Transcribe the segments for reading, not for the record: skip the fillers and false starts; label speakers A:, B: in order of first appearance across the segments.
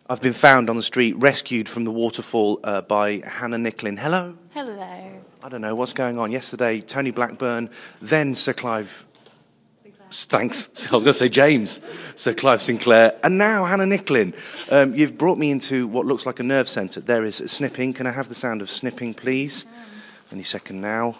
A: I've been found on the street, rescued from the waterfall by Hannah Nicklin. Hello.
B: Hello.
A: I don't know what's going on. Yesterday, Tony Blackburn, then Sir Clive. Thanks. I was going to say James. Sir Clive Sinclair. And now Hannah Nicklin. You've brought me into what looks like a nerve centre. There is snipping. Can I have the sound of snipping, please? Any second now.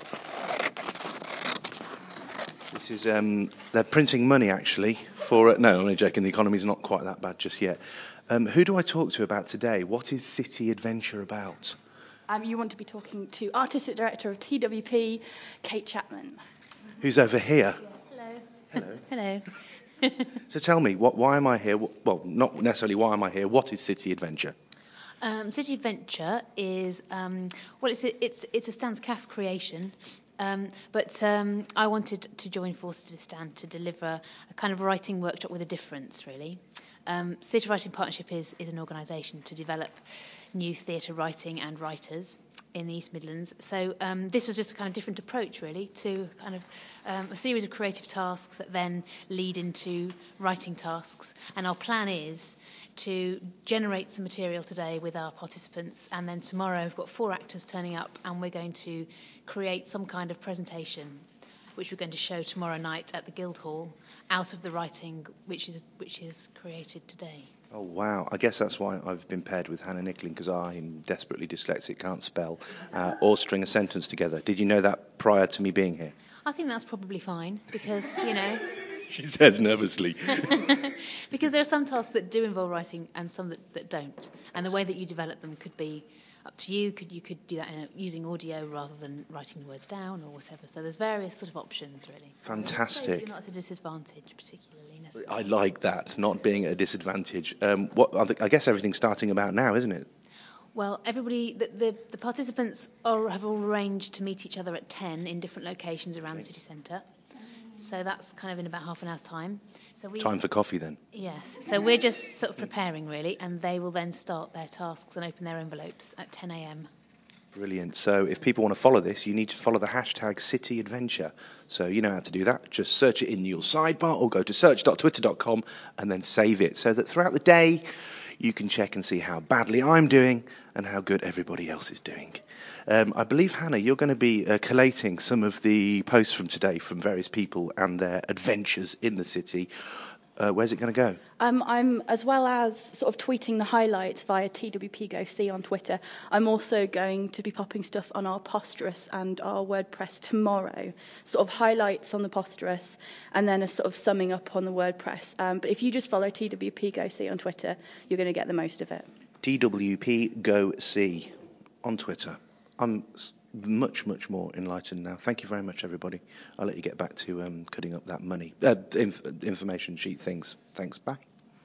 A: This is, they're printing money, actually, for... no, I'm only joking. The economy's not quite that bad just yet. Who do I talk to about today? What is City Adventure about?
B: You want to be talking to Artistic Director of TWP, Kate Chapman.
A: Who's over here?
B: Yes,
A: Hello.
C: Hello.
A: So tell me, why am I here? Well, not necessarily why am I here. What is City Adventure?
C: City Adventure is it's a Stan's CAF creation, but I wanted to join forces with Stan to deliver a kind of writing workshop with a difference, really. Theatre Writing Partnership is an organisation to develop new theatre writing and writers in the East Midlands. So this was just a kind of different approach, really, to kind of a series of creative tasks that then lead into writing tasks. And our plan is to generate some material today with our participants, and then tomorrow we've got 4 actors turning up, and we're going to create some kind of presentation which we're going to show tomorrow night at the Guildhall, out of the writing which is created today.
A: Oh, wow. I guess that's why I've been paired with Hannah Nicklin, because I'm desperately dyslexic, can't spell or string a sentence together. Did you know that prior to me being here?
C: I think that's probably fine, because, you know...
A: She says nervously.
C: Because there are some tasks that do involve writing and some that don't. And the way that you develop them could be up to you. You could do that using audio rather than writing the words down or whatever. So there's various sort of options, really.
A: Fantastic.
C: You're not at a disadvantage, particularly.
A: I like that, not being at a disadvantage. I guess everything's starting about now, isn't it?
C: Well, everybody, the participants have all arranged to meet each other at 10 in different locations around the city centre. So that's kind of in about half an hour's time.
A: Time for coffee, then.
C: Yes. So we're just sort of preparing, really, and they will then start their tasks and open their envelopes at 10 a.m.
A: Brilliant. So if people want to follow this, you need to follow the hashtag City Adventure. So you know how to do that. Just search it in your sidebar or go to search.twitter.com and then save it, so that throughout the day you can check and see how badly I'm doing and how good everybody else is doing. I believe, Hannah, you're going to be collating some of the posts from today from various people and their adventures in the city. Where's it going to go?
B: I'm, as well as sort of tweeting the highlights via TWP Go See on Twitter, I'm also going to be popping stuff on our Posterous and our WordPress tomorrow, sort of highlights on the Posterous and then a sort of summing up on the WordPress. But if you just follow TWP Go See on Twitter, you're going to get the most of it.
A: TWP Go See on Twitter. I'm much, much more enlightened now. Thank you very much, everybody. I'll let you get back to cutting up that money, information sheet things. Thanks. Bye.